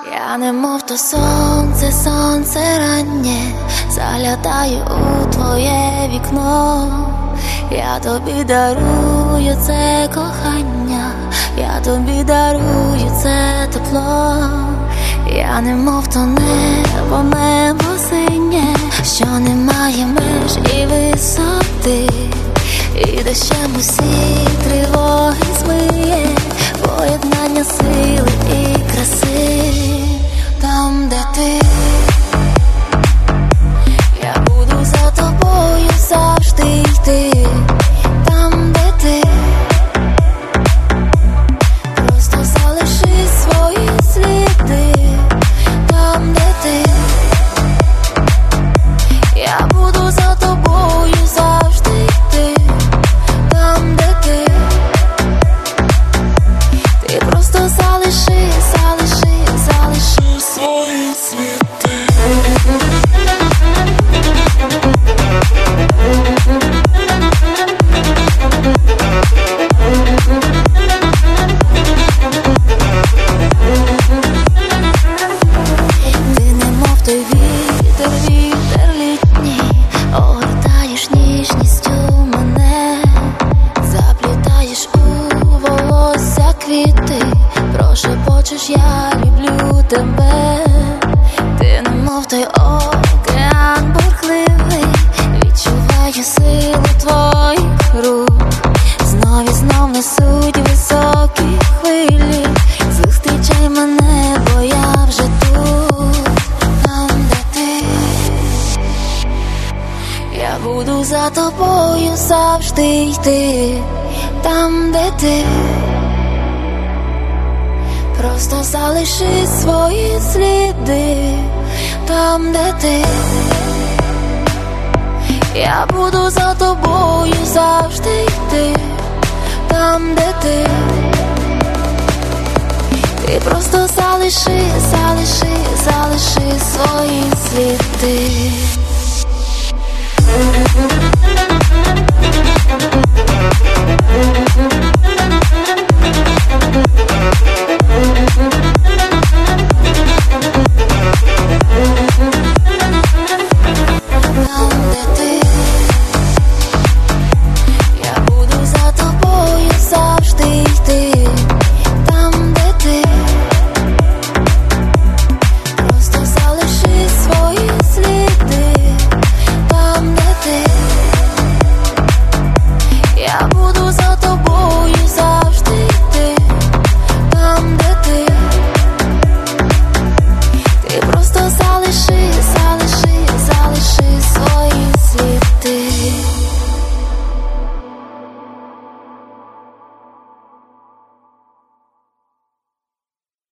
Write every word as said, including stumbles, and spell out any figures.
Я немов то сонце, сонце раннє, заглядаю у твоє вікно. Я тобі дарую це кохання, я тобі дарую це тепло. Я немов то небо, небо синє, що немає меж і висоти, і дощем усі тривоги змиє, поєднання сили і краси. Там, де ти, я буду за тобою завжди йти. Там, де ти, просто залиши свої сліди. Там, де ти, я буду за тобою завжди йти. Там, де ти, ти просто залиши, залиши, залиши свої сліди. Ти немов той вітер, вітер літній, огортаєш ніжністю мене, заплітаєш у волосся квіти, прошепочеш, я люблю тебе. Ти немов той океан бурхливий, відчуваю силу твоїх рук, знов і знов несуть високі хвилі. Зустрічай мене, бо я вже тут. Там, де ти, я буду за тобою завжди йти. Там, де ти, просто залиши свої сліди. Там, де ти, я буду за тобою завжди йти. Там, де ти, ти просто залиши, залиши, залиши свої сліди.